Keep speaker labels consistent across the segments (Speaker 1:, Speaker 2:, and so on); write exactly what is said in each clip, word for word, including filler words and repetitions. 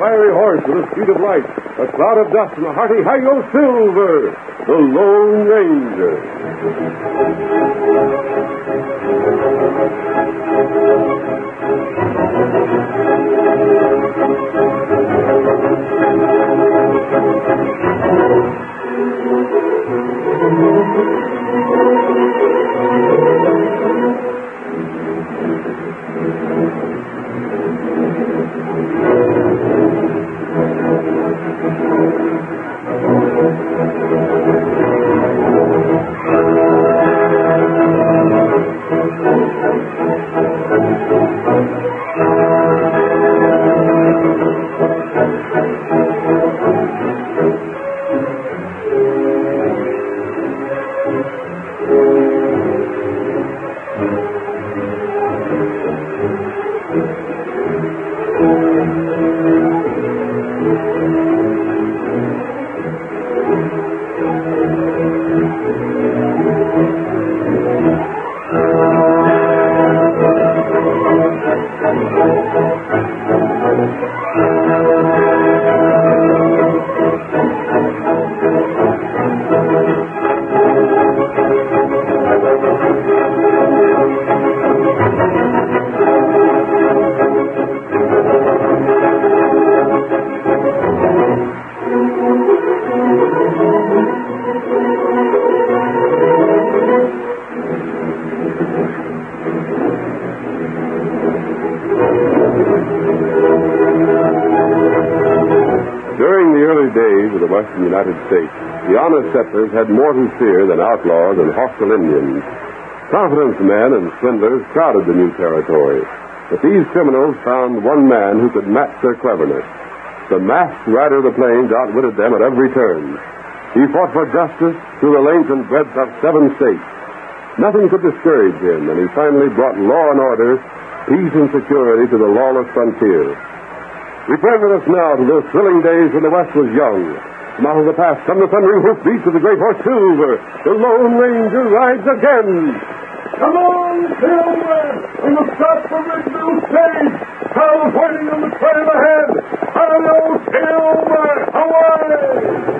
Speaker 1: fiery horse with the speed of light, a cloud of dust, and a hearty hi-yo Silver, the Lone Ranger. Western United States, the honest settlers had more to fear than outlaws and hostile Indians. Confidence men and swindlers crowded the new territory, but these criminals found one man who could match their cleverness. The masked rider of the plains outwitted them at every turn. He fought for justice through the length and breadth of seven states. Nothing could discourage him, and he finally brought law and order, peace and security to the lawless frontier. Return with us now to those thrilling days when the West was young. From out of the past come the thundering hoofbeats of the great horse Silver. The Lone Ranger rides again. Come on, Silver! We will stop for Ridgeville Stage. Carl's waiting on the trail ahead. Hello, Silver! Away!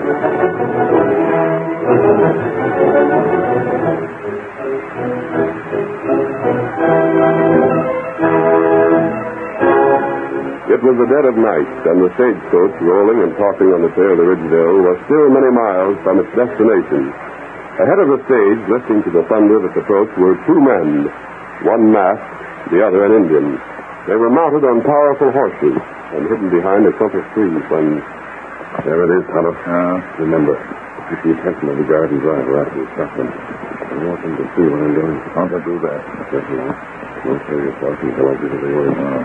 Speaker 1: It was the dead of night, and the stagecoach, rolling and talking on the trail to Ridgeville, was still many miles from its destination. Ahead of the stage, listening to the thunder of its approach, were two men, one masked, the other an Indian. They were mounted on powerful horses and hidden behind a clump of trees when... There it is, Tonto. Uh, Remember, keep the attention of the guard and driver after you stop them. I want them to see what I'm doing. How to do that? Yes, you know. Don't show yourself until I give you the word. Uh,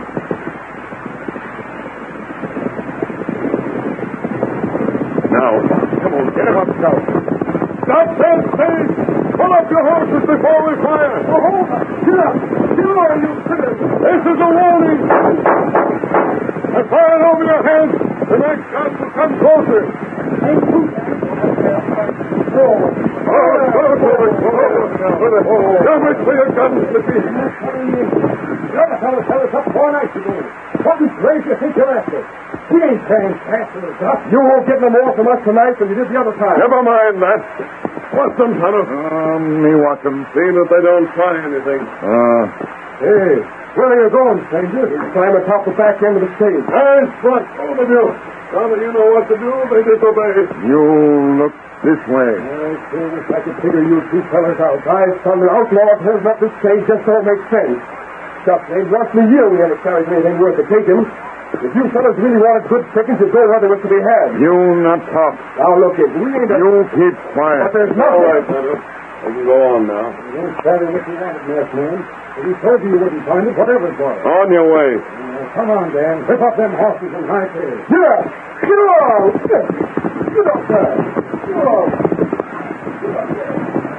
Speaker 1: Now, come on, get him up, Scout. Stop that stage! Pull up your horses before we fire! Oh, hold on! Get up! Get up, you critters! This is a warning! I fired over your heads. The next shot will come closer. Ain't too bad. Forward. Forward, forward, forward, forward. Don't wait for your guns to be. The other fellow tell us up four nights ago. What in place you think you're after? We ain't carrying fast in the dust. You won't get no more from us tonight than you did the other time. Never mind that. Watch them, Tonto. Uh, me watch them. See that they don't try anything. Uh. Hey, where are you going, stranger? We'll climb atop the back end of the stage. Eyes front, all of you. Now that you know what to do, they disobey. You look this way. I sure wish I could figure you two fellas out. Eyes from the outlaws holding up this stage just don't make sense. Stuff, they'd lost me year we haven't carried anything worth to take him. If you fellas really wanted good chickens, you'd go where they were to be had. You not talk. Now, look, if we ain't... A... You keep quiet. But there's nothing... All right, Tonto. We can go on now. You ain't starting what you wanted, masked man. If he told you you wouldn't find it, whatever it was. On your way. Uh, come on, Dan. Whip up them horses and high tails. Get up! Get off! Get up there! Get off! Get up there.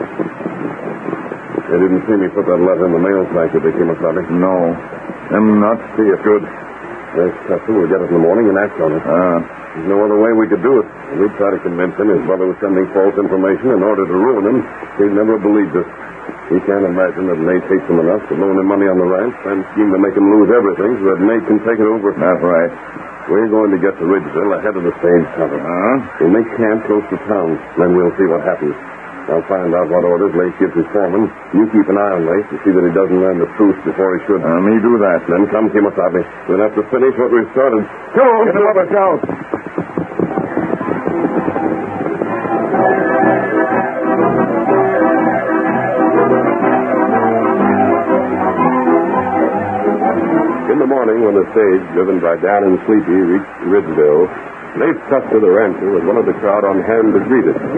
Speaker 1: They didn't see me put that letter in the mail sack that they came across it? No. Them not see it. Good. There's Custer. We'll get it in the morning and act on it. Ah. There's no other way we could do it. We'd try to convince him his brother was sending false information in order to ruin him. He'd never believed us. He can't imagine that Nate hates him enough to loan him money on the ranch and scheme to make him lose everything so that Nate can take it over. That's right. We're going to get to Ridgeville ahead of the stage cover.
Speaker 2: Huh?
Speaker 1: We'll make camp close to town. Then we'll see what happens. I'll find out what orders Lace gives his foreman. You keep an eye on Lace to see that he doesn't learn the truth before he should.
Speaker 2: Uh, me do that.
Speaker 1: Then come, Kimasabi. We'll have to finish what we've started. Come on,
Speaker 2: get him up, Scout.
Speaker 1: In the morning, when the stage, driven by Dan and Sleepy, reached Ridgeville, Lace Custer, the rancher, was one of the crowd on hand to greet it.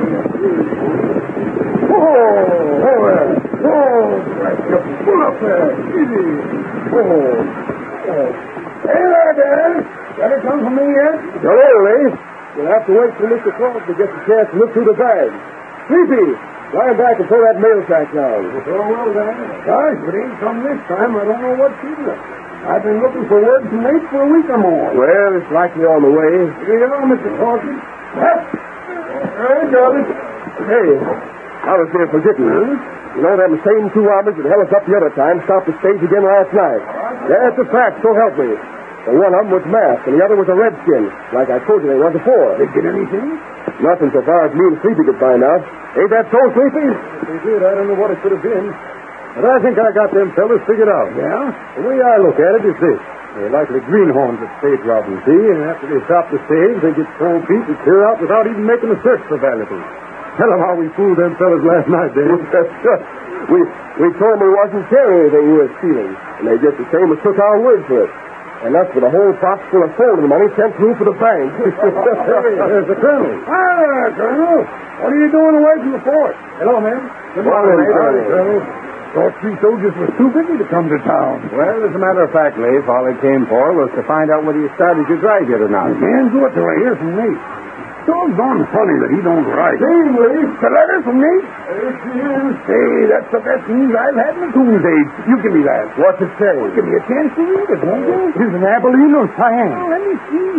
Speaker 3: Oh, oh, there. Oh, pull up there. Easy. Oh, oh. Hey there, Dan. Got it come from me yet?
Speaker 4: Hello, Lace. You'll have to wait for Mister Cross to get the chance to look through the bag. Sleepy, lie back and throw that mail sack down.
Speaker 3: Oh, well, Dan. Gosh, if it ain't come this time, I don't know what to do. I've been looking for word from Nate for a week or more.
Speaker 4: Well, it's likely on the way.
Speaker 3: Here you are, Mister Corky. Yep. I got it.
Speaker 4: Hey, I was there forgetting. Huh? You know, them same two hombres that held us up the other time stopped the stage again last night. That's a fact, so help me. And one of them was masked, and the other was a redskin, like I told you they was before.
Speaker 3: They get anything?
Speaker 4: Nothing so far as me and Sleepy could find out. Ain't that so, Sleepy?
Speaker 3: If they did, I don't know what it could have been.
Speaker 4: But I think I got them fellas figured out.
Speaker 3: Yeah?
Speaker 4: The way I look at it is this. They're likely greenhorns at stage robbing, see? And after they stop the stage, they get cold feet and clear out without even making a search for valuables. Tell them how we fooled them fellas last night, Dave. we we told them it wasn't cherry they were stealing, and they just the same as took our word for it. And that's with a whole box full of folding money sent through for the bank.
Speaker 3: There's the Colonel. Hi, Colonel. What are you doing away from the fort? Hello, man. Good morning,
Speaker 4: Colonel.
Speaker 3: Colonel. Thought three soldiers was too busy to come to town.
Speaker 4: Well, as a matter of fact, Leif, all they came for was to find out whether you started your drive yet or not.
Speaker 3: Man, do it till I hear from Nate. Doggone funny that he don't write. Hey, Leif, the letter from Nate? There she is. Hey, that's the best news I've had in a coon's age. You give me that.
Speaker 4: What's it say?
Speaker 3: Give me a chance to read it, won't you?
Speaker 4: Is it Abilene or Cheyenne?
Speaker 3: Oh, let me see.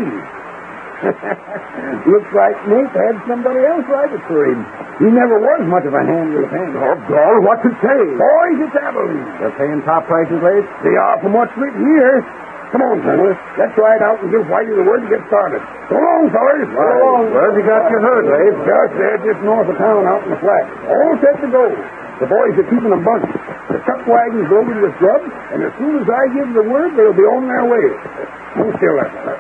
Speaker 3: Looks like Nate had somebody else write it for him. He never was much of a hand with a pen.
Speaker 4: Oh, God, what's it say?
Speaker 3: Boys, it's Abilene.
Speaker 4: They're paying top prices, Leif?
Speaker 3: They are from what's written here. Come on, Colonel. Let's ride out and give Whitey the word to get started. So long, fellas. So long.
Speaker 4: Where've you got your herd, Leif?
Speaker 3: Just there, just north of town, out in the flat. All set to go. The boys are keeping them bunched. The truck wagon's loaded with grub, and as soon as I give the word, they'll be on their way. Hold still, that fella.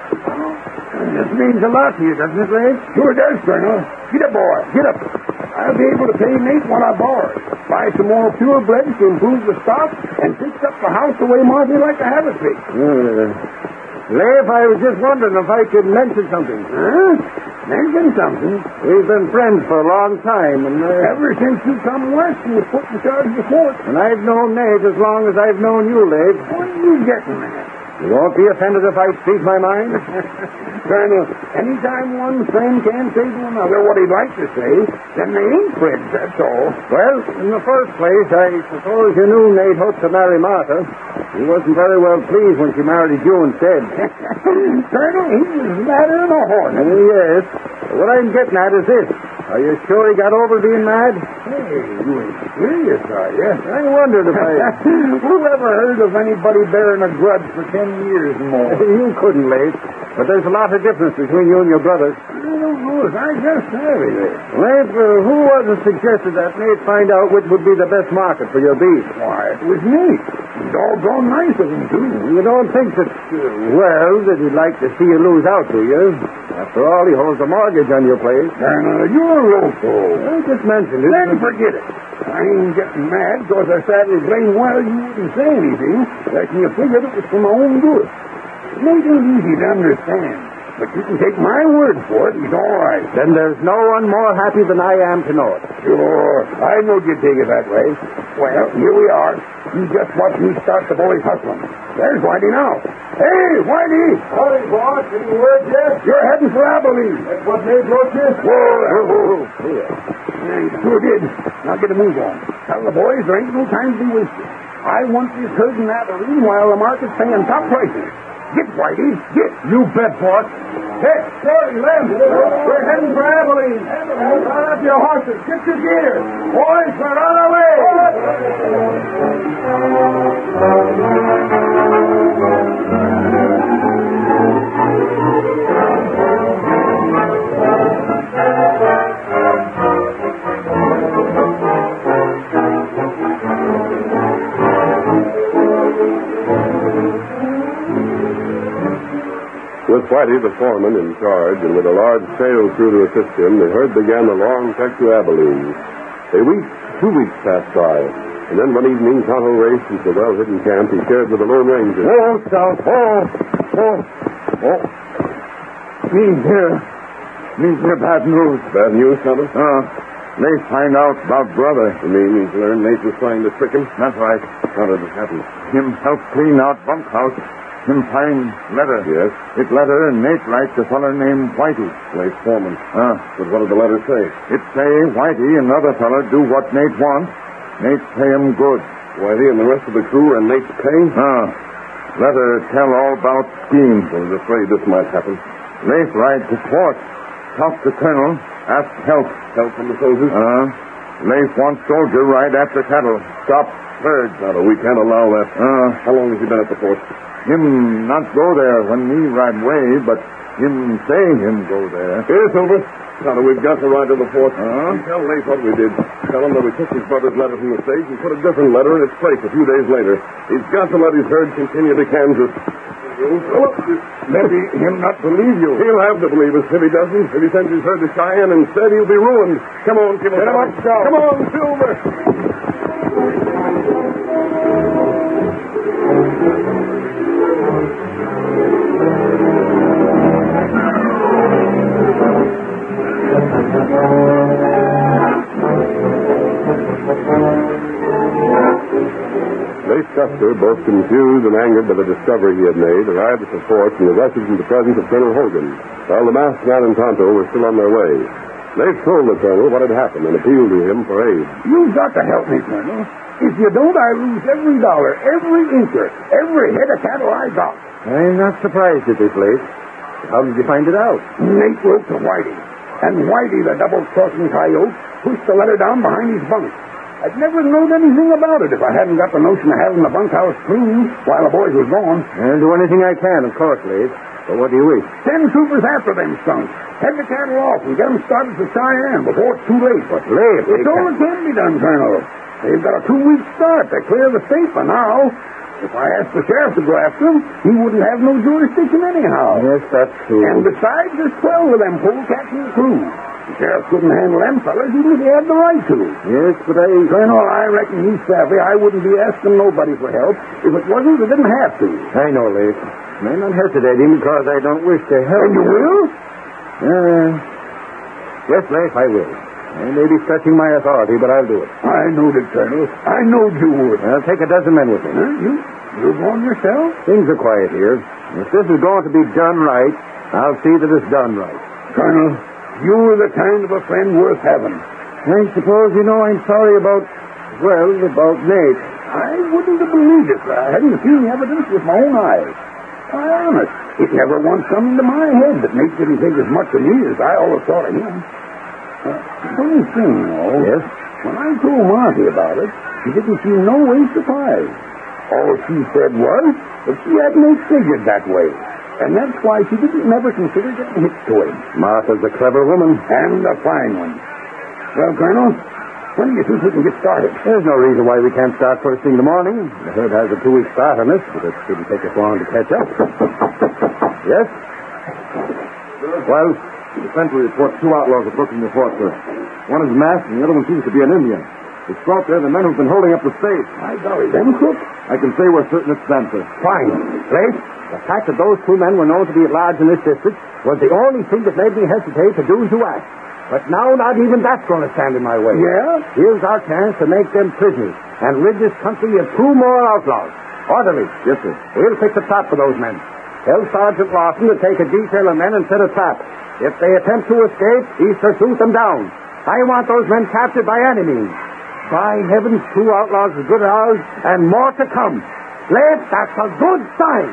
Speaker 4: This means a lot to you, doesn't it, Leif?
Speaker 3: Sure does, Colonel. Get up, boy. Get up. I'll be able to pay Nate what I borrowed. Buy some more purebreds to improve the stock, and fix up the house the way Marty like to have it fixed.
Speaker 4: Uh, Leif, I was just wondering if I could mention something.
Speaker 3: Huh? Mention something?
Speaker 4: We've been friends for a long time, and... Uh,
Speaker 3: Ever since you come west and was put in charge of the fort.
Speaker 4: And I've known Nate as long as I've known you, Leif.
Speaker 3: What are you getting at?
Speaker 4: You won't be offended if I speak my mind?
Speaker 3: Colonel, anytime one friend can't say to another what he'd like to say, then they ain't friends, that's all.
Speaker 4: Well, in the first place, I suppose you knew Nate hoped to marry Martha. He wasn't very well pleased when she married you instead.
Speaker 3: Colonel, he was madder than a horse.
Speaker 4: Uh, yes. What I'm getting at is this. Are you sure he got over being mad?
Speaker 3: Hey, you ain't serious, are you?
Speaker 4: I wondered if I...
Speaker 3: Who ever heard of anybody bearing a grudge for ten years and more?
Speaker 4: You couldn't, Leif. But there's a lot of difference between you and your brothers.
Speaker 3: I don't know as I just have it.
Speaker 4: Leif, uh, who was it suggested that Nate find out which would be the best market for your beef?
Speaker 3: Why, it was Nate. He's doggone nice of him, too.
Speaker 4: You don't think that, uh, well, that he'd like to see you lose out, do you? After all, he holds a mortgage on your place.
Speaker 3: Colonel, you're loco.
Speaker 4: I just mentioned it.
Speaker 3: Then forget it. I ain't getting mad because I started blame while you wouldn't say anything. Like you figured it was for my own good. It ain't easy to understand. But you can take my word for it. He's all right.
Speaker 4: Then there's no one more happy than I am to know it.
Speaker 3: Sure. I knowed you'd take it that way. Well, here we are. You just watch me start the boys hustling. There's Whitey now. Hey, Whitey!
Speaker 4: Howdy, boss. Any word yet?
Speaker 3: You're heading for Abilene.
Speaker 4: That's what Nate wrote you?
Speaker 3: Whoa, whoa, whoa.
Speaker 4: Here.
Speaker 3: Yeah, you sure did. Now get a move on. Tell the boys there ain't no time to be wasted. I want this herd in Abilene while the market's paying top prices. Get, Whitey, get.
Speaker 4: You bet, boss.
Speaker 3: Hey, sorry, Lem. We're heading for Abilene. Abilene. Line up your horses. Get your gear. Boys, we're on our way.
Speaker 2: With Whitey, the foreman, in charge, and with a large sales crew to assist him, the herd began the long trek to Abilene. A week, two weeks passed by, and then one evening, Tonto raced into a well-hidden camp he shared with the Lone Ranger.
Speaker 3: Oh, Scout. Oh, oh, oh. Means here. Means here bad news.
Speaker 2: Bad news, Tonto?
Speaker 3: Uh, they find out about brother.
Speaker 2: You mean he's learned Nate was trying to trick him?
Speaker 3: That's right.
Speaker 2: How did it happen?
Speaker 3: Him help clean out bunkhouse. Him find letter.
Speaker 2: Yes?
Speaker 3: It letter and Nate writes a feller named Whitey.
Speaker 2: Nate Foreman.
Speaker 3: Uh,
Speaker 2: But what did the letter say?
Speaker 3: it say Whitey and another feller do what Nate wants. Nate pay him good.
Speaker 2: Whitey and the rest of the crew and Nate's pay?
Speaker 3: Uh, letter tell all about scheme.
Speaker 2: I was afraid this might happen.
Speaker 3: Nate ride to fort. Talk to colonel. Ask help.
Speaker 2: Help from the soldiers?
Speaker 3: Uh, Leif wants soldier ride after cattle. Stop herds.
Speaker 2: Tonto, we can't allow that.
Speaker 3: Uh,
Speaker 2: How long has he been at the fort?
Speaker 3: him not go there when me ride away, but him say him go there.
Speaker 2: Here, Silver. Tonto, we've got to ride to the fort.
Speaker 3: Huh?
Speaker 2: You tell Leif what we did. Tell him that we took his brother's letter from the stage and put a different letter in its place a few days later. He's got to let his herd continue to Kansas. Well,
Speaker 3: Maybe him not believe you.
Speaker 2: he'll have to believe us. If he doesn't, if he sends his herd to Cheyenne instead, he'll be ruined. Come on, give him
Speaker 3: Get him up, Scout.
Speaker 2: Come on, Silver. Lace Custer, both confused and angered by the discovery he had made, arrived at the fort and was ushered into the presence of Colonel Hogan, while the masked man and Tonto were still on their way. Lace told the colonel what had happened and appealed to him for aid.
Speaker 3: You've got to help me, Colonel. If you don't, I lose every dollar, every incher, every head of cattle I got.
Speaker 4: I'm not surprised at this, Lace. How did you find it out?
Speaker 3: Nate wrote to Whitey. And Whitey, the double-crossing coyote, pushed the letter down behind his bunk. I'd never known anything about it if I hadn't got the notion of having the bunkhouse clean while the boys was gone.
Speaker 4: I'll do anything I can, of course, Lace. But what do you wish?
Speaker 3: Send troopers after them skunks. Head the cattle off and get them started for Cheyenne before it's too late.
Speaker 4: But, Lace,
Speaker 3: It's all that can be done, Colonel. They've got a two-week start to clear the state for now. If I asked the sheriff to go after him, he wouldn't have no jurisdiction anyhow.
Speaker 4: Yes, that's true.
Speaker 3: And besides, there's twelve of them polecats in the crew. The sheriff couldn't handle them fellas even if he had the right to.
Speaker 4: Yes, but I...
Speaker 3: Colonel, I reckon he's savvy. I wouldn't be asking nobody for help. If it wasn't, I didn't have to.
Speaker 4: I know, Lace. I'm not hesitating because I don't wish to help.
Speaker 3: And you will?
Speaker 4: Uh, yes, Lace, I will. I may be stretching my authority, but I'll do it.
Speaker 3: I knowed it, Colonel. I knowed you would.
Speaker 4: I'll take a dozen men with me.
Speaker 3: Huh? You? You're going yourself?
Speaker 4: Things are quiet here. If this is going to be done right, I'll see that it's done right.
Speaker 3: Colonel, you're the kind of a friend worth having.
Speaker 4: I suppose you know I'm sorry about, well, about Nate.
Speaker 3: I wouldn't have believed it. I hadn't seen evidence with my own eyes. I honest. It never once come into my head that Nate didn't think as much of me as I always thought of him. Uh, funny thing, though.
Speaker 4: Yes?
Speaker 3: When I told Marty about it, she didn't seem no way surprised. All she said was that she had no figured that way. And that's why she didn't never consider getting hitched to him.
Speaker 4: Martha's a clever woman.
Speaker 3: And a fine one. Well, Colonel, when do you think we can get started?
Speaker 4: There's no reason why we can't start first thing in the morning. The herd has a two-week start on this, but it shouldn't take us long to catch up. Yes?
Speaker 5: Well, the sentry reports two outlaws approaching the fort, sir. One is masked, and the other one seems to be an Indian. It's thought they're the men who've been holding up the stage.
Speaker 3: My golly, them crooks?
Speaker 5: I can say we're certain it's them, sir.
Speaker 4: Fine. Lace, the fact that those two men were known to be at large in this district was the only thing that made me hesitate to do as you asked. But now not even that's going to stand in my way.
Speaker 3: Yeah?
Speaker 4: Here's our chance to make them prisoners and rid this country of two more outlaws. Orderly.
Speaker 5: Yes, sir.
Speaker 4: We'll fix a trap for those men. Tell Sergeant Lawson to take a detail of men and set a trap. If they attempt to escape, he's to shoot them down. I want those men captured by any means. By heavens, two outlaws as good as ours, and more to come. Lace, that's a good sign.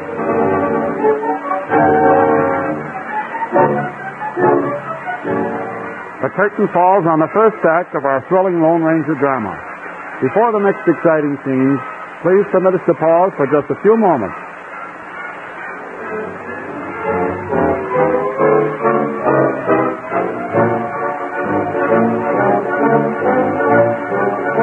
Speaker 6: The curtain falls on the first act of our thrilling Lone Ranger drama. Before the next exciting scenes, please permit us to pause for just a few moments.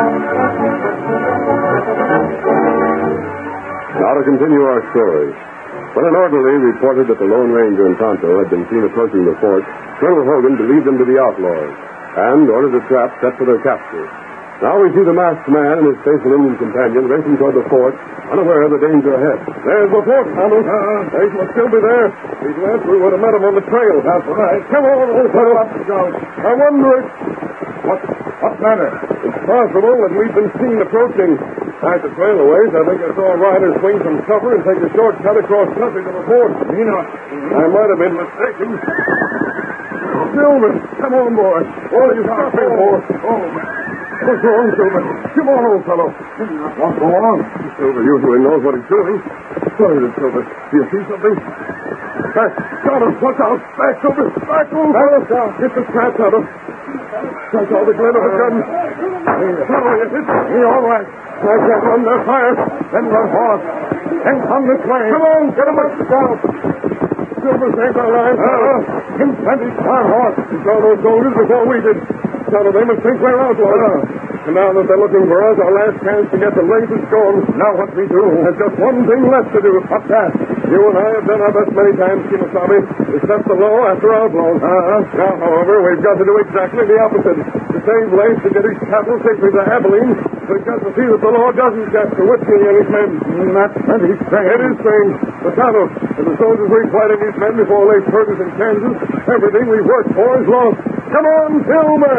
Speaker 2: Now to continue our story. When an orderly reported that the Lone Ranger and Tonto had been seen approaching the fort, Colonel Hogan believed them to be outlaws and ordered a trap set for their capture. Now we see the masked man and his faithful Indian companion racing toward the fort, unaware of the danger ahead.
Speaker 1: There's the fort, Thomas. Uh, they must still be there. These lads, we would have met them on the trail. That's right. Come on, old fellow. I wonder if... What, what matter? It's possible that we've been seen approaching. Back the trail a ways, I think I saw a rider swing from cover and take a shortcut across country to the fort. Me not. I might have been mistaken. Silver, come on, boy. What are you stopping for? Oh, what's wrong, Silver? Come on, old fellow. What's going on? Silver usually knows what he's doing. What is it, Silver? Do you see something? Back, Tonto, watch out. Back, Silver. Back, old fellow. It's a trap, Tonto. I saw the glint of a gun. Tonto, you hit me all right. I can't run their fire. Then run horse. And come this way. Come on, get him up, Scout. Silver saved our lives. Uh, him plenty star horse. He saw those soldiers before we did. Tonto, they must think we're outlaws. Uh, and now that they're looking for us, our last chance to get the length is gone. Now what we do? There's just one thing left to do. What's that? You and I have done our best many times, Kimasabi, to set the law after outlaws. Uh-huh. Now, however, we've got to do exactly the opposite. To save Lace, to get his cattle safely to Abilene, we've got to see that the law doesn't capture Whiskey and his men. Mm, that's plenty strange. It is strange. But Tonto, if the soldiers requited his men before Lace hurt us in Kansas, everything we've worked for is lost. Come on, Silver!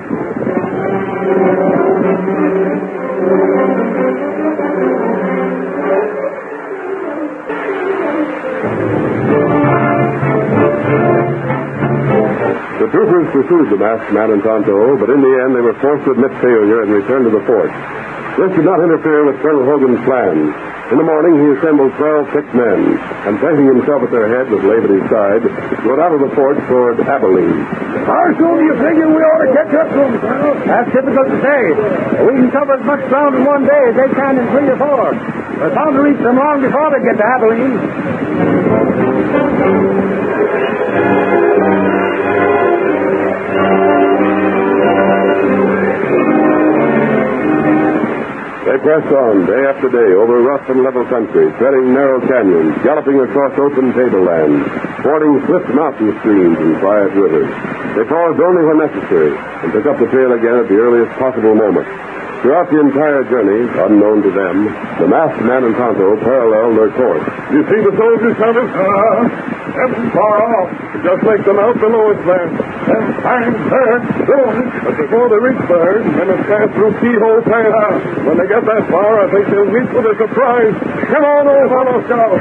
Speaker 2: The troopers pursued the masked man and Tonto, but in the end they were forced to admit failure and return to the fort. This did not interfere with Colonel Hogan's plans. In the morning, he assembled twelve picked men, and placing himself at their head with Labe at his side, rode out of the fort toward Abilene.
Speaker 3: How soon do you figure we ought to catch up to them, Colonel?
Speaker 6: That's difficult to say. We can cover as much ground in one day as they can in three or four. We're bound to reach them long before they get to Abilene.
Speaker 2: They pressed on day after day over rough and level country, treading narrow canyons, galloping across open tablelands, fording swift mountain streams and quiet rivers. They paused only when necessary and took up the trail again at the earliest possible moment. Throughout the entire journey, unknown to them, the masked man and Tonto paralleled their course.
Speaker 1: You see the soldiers, Thomas? Uh-huh. Them far off. Just like them out below us there. Them fine birds. But before they reach the herd, they must pass through Keyhole Pass. When they get that far, I think they'll meet with a surprise. Come on, old fellow, Scout.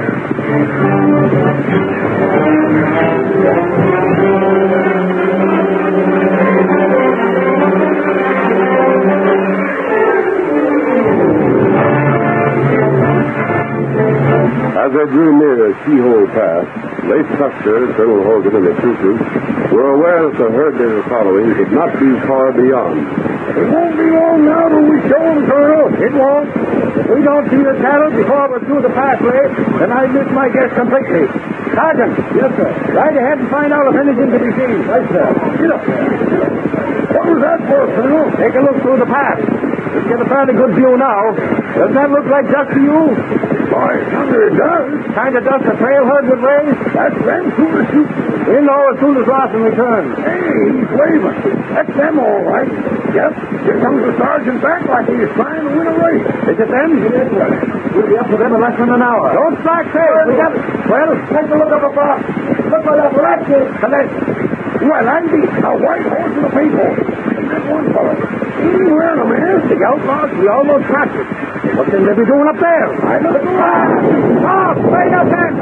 Speaker 2: As they drew near Keyhole Pass, Lace Custer, Colonel Hogan, and the troopers were aware that the herd they were following could not be far beyond.
Speaker 3: It won't be long now till we show them, Colonel.
Speaker 6: It won't. If we don't see the cattle before we're through the pathway, then I miss my guess completely. Sergeant. Yes, sir. Ride ahead and find out if anything can be seen. Right, sir. Get up.
Speaker 3: What was that for, Colonel?
Speaker 6: Take a look through the path. We'll get a fairly good view now. Does that look like duck to you?
Speaker 3: Why, thunder, it does.
Speaker 6: Kind of dust the trail herd would raise?
Speaker 3: That's them coolers shooting.
Speaker 6: We'll know as soon as Lawson returns.
Speaker 3: Hey, he's waving. That's them, all right. Yep, here comes the sergeant back like he's trying to win a race.
Speaker 6: Is it them? Yes, sir. We'll be up to them in less than an hour. Don't strike safe. We got it. Well, take a look up above. Look for that rat kid. The left.
Speaker 3: Well, Andy, a white horse and a pink horse. And that one fellow. He ain't wearing a man.
Speaker 6: The outlaws, we almost captured. What can they be doing up there?
Speaker 3: I don't know.
Speaker 6: Ah, straight up then.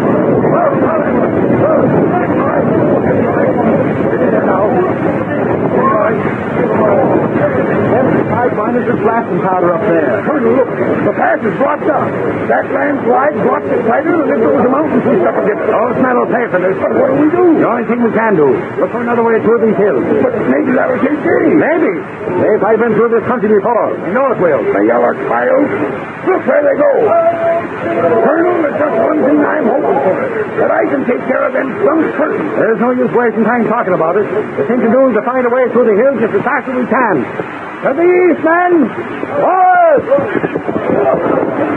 Speaker 6: I find there's a blasting powder up there.
Speaker 3: Colonel, look. The pass is blocked up. That landslide blocked it tighter than if there was a mountain pushed up against it.
Speaker 6: Those men will pay for this.
Speaker 3: But what do we do?
Speaker 6: The only thing we can do. Look for another way through these hills.
Speaker 3: But maybe that'll take days.
Speaker 6: Maybe. If I've been through this country before. You know it will.
Speaker 3: The yellow coyotes. Look where they go. Colonel, there's just one thing I'm hoping for. That I can take care of them some person.
Speaker 6: There's no use wasting time talking about it. The thing to do is to find a way through the hills just as fast as we can. To the east, men! Forward!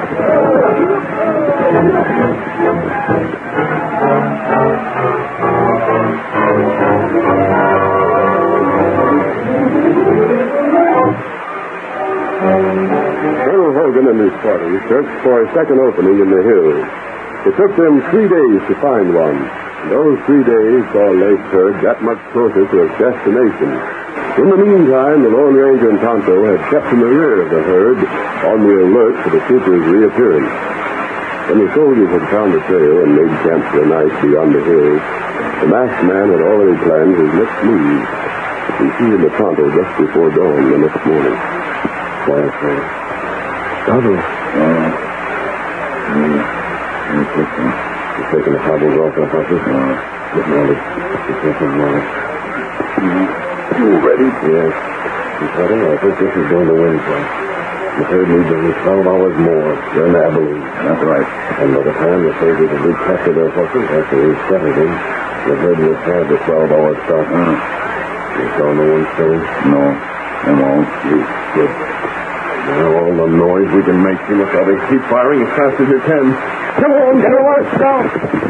Speaker 2: Colonel Hogan and his party searched for a second opening in the hills. It took them three days to find one. And those three days saw Lake's herd that much closer to its destination. In the meantime, the Lone Ranger and Tonto had kept in the rear of the herd on the alert for the trooper's reappearance. When the soldiers had found the trail and made camp for the night beyond the hills, the masked man had already planned his next move. He seated the Tonto just before dawn the next morning. Quiet, sir. Tonto.
Speaker 5: Uh, mm,
Speaker 2: You're taking the hobbles off the horses?
Speaker 5: uh,
Speaker 2: Get mounted. Be careful, Molly.
Speaker 5: you ready?
Speaker 2: Yes. He's heading. I think this is going to win for us. The herd needs only twelve hours more. They're in Abilene.
Speaker 5: That's right.
Speaker 2: And by the time the soldiers have recaptured their horses after we've settled them, the herd will have the twelve-hour start.
Speaker 5: Uh,
Speaker 2: You saw no one staying?
Speaker 5: no, they won't.
Speaker 2: You good. Now all the noise we can make, you must always keep firing as fast as you can.
Speaker 6: Come on, get a horse down.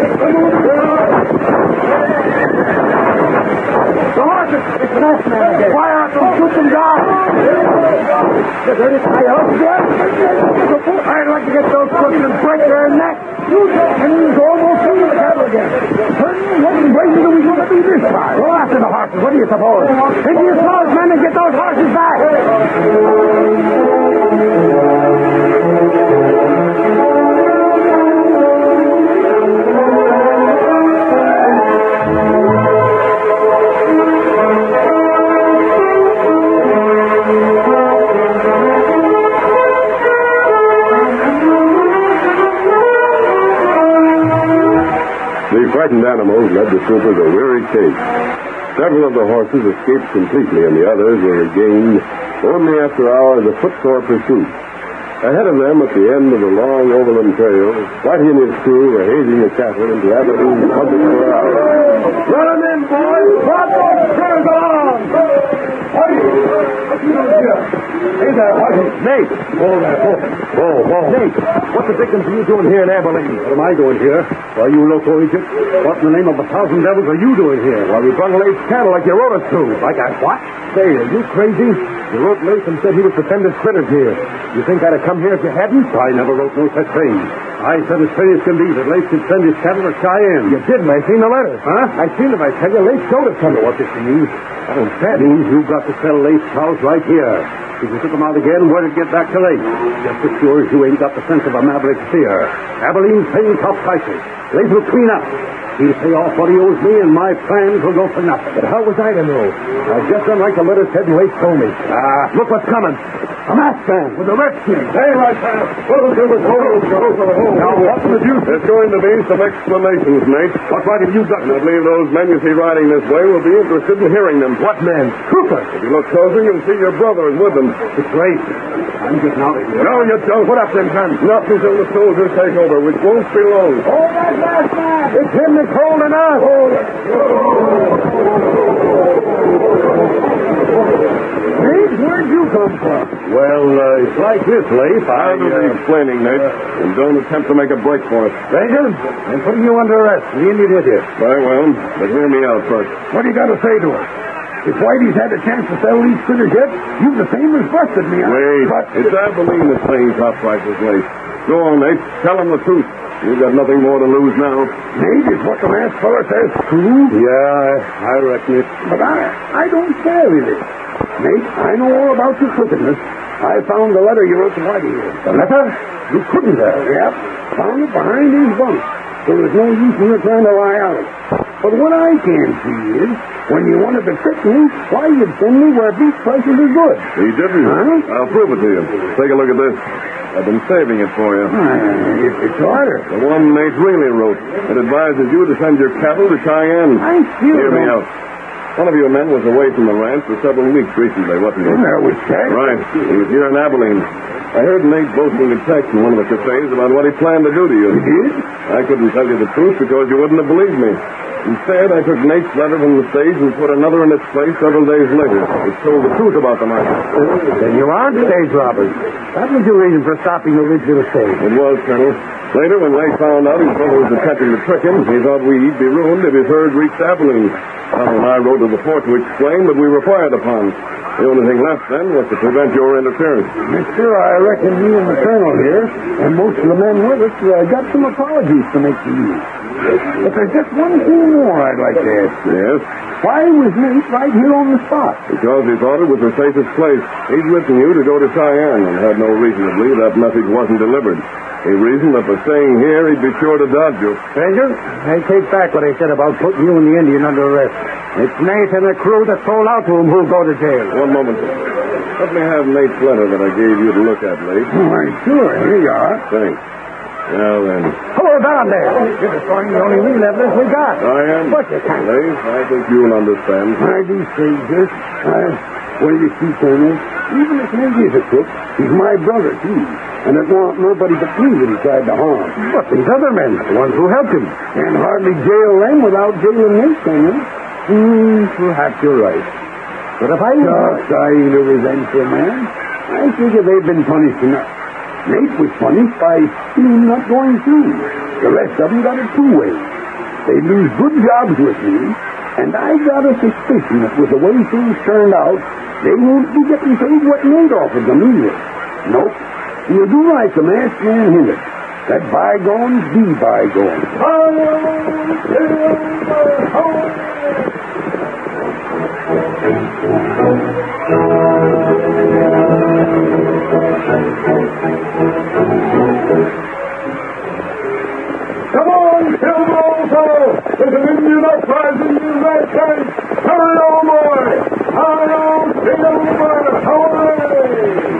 Speaker 6: The horses! It's the masked man again. Fire at them, shoot them down. You heard it, I hope you I'd like to get those crooks and break their neck. And he's almost through the cattle again. What in blazes are we going to do this time? Go after the horses. What do you suppose? Take your swords, men, and get those horses back.
Speaker 2: The frightened animals led the troopers a weary chase. Several of the horses escaped completely, and the others were regained only after hours of footsore pursuit. Ahead of them, at the end of the long overland trail, Whitey and his crew were hazing the cattle into Abilene public corral.
Speaker 6: Run them in, boys. Drop those screws on. Whitey, what you doing here? Hey there, Whitey. Nate. Whoa there, whoa. Whoa, whoa. Nate, what the dickens are you doing here in Abilene?
Speaker 4: What am I doing here? Why, you loco Egypt, what in the name of a thousand devils are you doing here?
Speaker 6: Well, we brought Lake's cattle like you wrote us to.
Speaker 4: Like I what? Say, are you crazy? You wrote Lake and said he was to send his critters here. You think I'd have come here if you hadn't? I never wrote no such thing. I said as straight as can be that Lake should send his cattle to Cheyenne.
Speaker 6: You didn't. I seen the letter.
Speaker 4: Huh?
Speaker 6: I seen it. I tell you, Lake showed it to me.
Speaker 4: What this means? Oh, that means you've got to sell Lake's cows right here. If you took them out again, where'd it get back to Lake? Just as sure as you ain't got the sense of a maverick steer. Abilene's paying top prices. Lake will clean up. He'll pay off what he owes me, and my plans will go for nothing.
Speaker 6: But how was I to know? I've just done like the letter said and Lake told me.
Speaker 4: Ah,
Speaker 6: Look what's coming. A masked man with a redskin.
Speaker 1: Hey, right there. Welcome to the hole. Go for the hole.
Speaker 2: Now, what in the deuce? There's going to be some explanations, mate.
Speaker 1: What right have you got?
Speaker 2: I believe those men you see riding this way will be interested in hearing them.
Speaker 1: What man? Troopers.
Speaker 2: If you look closer, you'll see your brother is with them.
Speaker 1: It's great.
Speaker 4: I'm getting out of here.
Speaker 1: No, you don't. Put up them guns.
Speaker 2: Not until the soldiers take over, which won't be long.
Speaker 6: Oh, that masked man. It's him that's holding us. Nate, where'd you come from?
Speaker 4: Well, uh, it's like this, Leif. I,
Speaker 2: I'll do the
Speaker 4: uh,
Speaker 2: explaining, Nate. And don't attempt to make a break for us.
Speaker 6: Ranger, I'm putting you under arrest. The Indian idiot.
Speaker 2: Very well, but hear me out first.
Speaker 3: What do you got to say to us? If Whitey's had a chance to sell these critters yet, you've the same as busted me.
Speaker 2: Wait.
Speaker 3: But
Speaker 2: It's Abilene that's paying top prices, Nate. Go on, Nate. Tell them the truth. You've got nothing more to lose now.
Speaker 3: Nate, is what the masked fella says true?
Speaker 4: yeah, I, I reckon it.
Speaker 3: But I, I don't care with it. Nate, I know all about your crookedness. I found the letter you wrote to Whitey here.
Speaker 6: The letter? You couldn't have.
Speaker 3: Yep. Found it behind his bunk. So there's no use in you trying to lie out. But what I can see is, when you wanted to trick me, why you'd send me where beef prices are good.
Speaker 2: He didn't.
Speaker 3: Huh?
Speaker 2: I'll prove it to you. Take a look at this. I've been saving it for you.
Speaker 3: Uh, it's a charter.
Speaker 2: The one Nate really wrote. It advises you to send your cattle to Cheyenne.
Speaker 3: I still
Speaker 2: Hear me
Speaker 3: don't-
Speaker 2: out. One of your men was away from the ranch for several weeks recently, wasn't he?
Speaker 3: That was Jack.
Speaker 2: Right. He was here in Abilene. I heard Nate boasting a text in one of the cafes about what he planned to do to you.
Speaker 3: You did?
Speaker 2: I couldn't tell you the truth because you wouldn't have believed me. Instead, I took Nate's letter from the stage and put another in its place several days later. It told the truth about the matter.
Speaker 4: Then you aren't stage robbers. That was your reason for stopping the original stage.
Speaker 2: It was, Colonel. Later, when Nate found out his brother was attempting to trick him, he thought we'd be ruined if his herd reached Abilene. Tonto and I rode to the fort to explain that we were fired upon. The only thing left then was to prevent your interference.
Speaker 3: Mister, I reckon you and the colonel here, and most of the men with us, uh, got some apologies to make to you. But there's just one thing more I'd like to ask you.
Speaker 2: Yes?
Speaker 3: Why was Nate right here on the spot?
Speaker 2: Because he thought it was the safest place. He'd written you to go to Cheyenne and had no reason to believe that message wasn't delivered. He reasoned that by staying here, he'd be sure to dodge you.
Speaker 4: Stranger, I take back what I said about putting you and the Indian under arrest. It's Nate and the crew that sold out to him who'll go to jail.
Speaker 2: One moment. Let me have Nate's letter that I gave you to look at, Nate.
Speaker 3: Oh, why, sure. Here you are.
Speaker 2: Thanks. Now then.
Speaker 4: Hold on there. You're destroying the only real evidence we got.
Speaker 2: I am.
Speaker 4: What you can't.
Speaker 2: Nate, I think you'll understand.
Speaker 3: I do, stranger. I, well, you see, Colonel, even if Nate is a crook, he's my brother, too. And it wasn't nobody but me that he tried to harm.
Speaker 4: But these other men, the ones who helped him.
Speaker 3: Can't hardly jail them without jailing Nate, Colonel.
Speaker 4: Hmm, perhaps you're right. But if I...
Speaker 3: Shucks, I ain't a resentful man. I figure they've been punished enough. Nate was punished by stealing not going through. The rest of them got it two ways. They lose good jobs with me, and I got a suspicion that with the way things turned out, they won't be getting paid what Nate offered them either. Nope. You do like the masked man hinted. Let bygones be bygones.
Speaker 1: Come on, Silver, old fellow! There's an Indian uprising in that camp! Hurry on, boy! Hurry on, Silver! Hurry!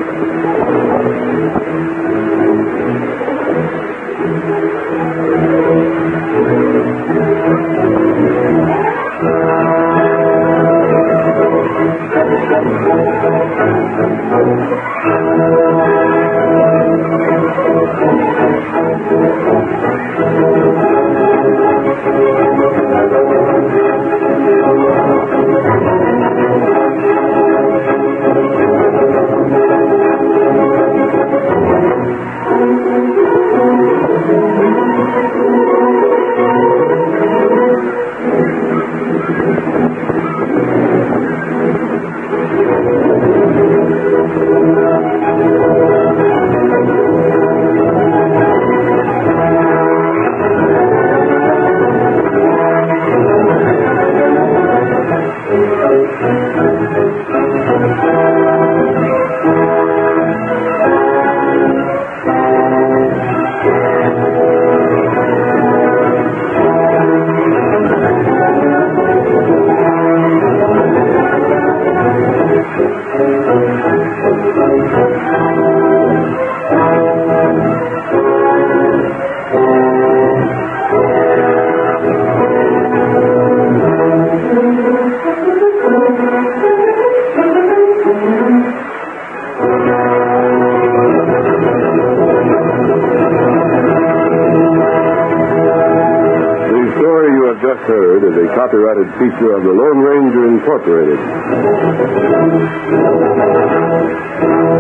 Speaker 2: Heard is a copyrighted feature of the Lone Ranger Incorporated.